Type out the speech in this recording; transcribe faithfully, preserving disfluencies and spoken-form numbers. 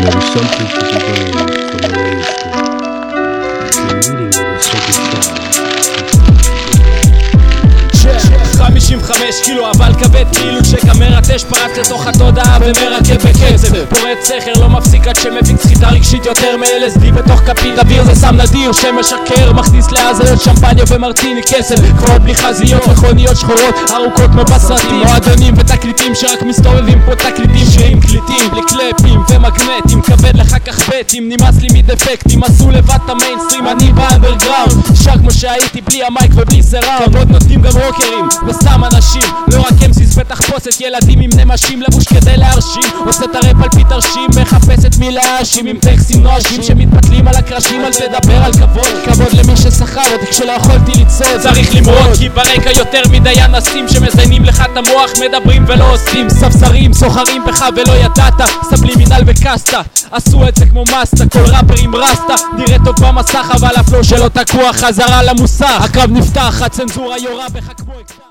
There is something to be learned from the landscape. The meaning of a certain style. חמישים וחמש קילו אבל כבד כאילו כשקמרטש פרץ לתוך התודעה ומרקד בקצב פורט סכר לא מפסיק עד שמפיק סחיטה רגשית יותר מ-אל אס די בתוך כפית אוויר זה סם נדיר שמשקר מכניס להזיות שמפניה ומרטיני כסל כמו בלי חזיות מכוניות שחורות ארוכות כמו בסרטים מועדונים ותקליטים שרק מסתובבים פה תקליטים שירים קליטים בלי קלפים ומגנטים כבד לך כך בטים נמאס לי מדפקטים עשו לבד את המיינסטרים אני באנדרגראונד שר כמו שהייתי בלי המייק ובלי סראונד כבוד נותנים גם רוקרים וסתם אנשים לא רק אמסיס ותחפושת ילדים עם נמשים לבוש כדי להרשים עושה את הראפ על פי תרשים מחפשת מי להאשים עם טקסטים נואשים שמתפתלים על הקרשים על תדבר על כבוד כבוד למי ששכר אותי כשלא יכולתי לצעוד צריך למרוד כי ברקע יותר מדי אנסים שמזיינים לך את המוח מדברים ולא עושים ספסרים סוחרים בך ולא ידעת סבלים מנהל וקסטה עשו את זה כמו מסטה כל ראפר עם רסטה נראה טוב במסך אבל הפלו שלו תקוע חזרה למוסך הקרב נפתח הצנזורה יורה בך כמו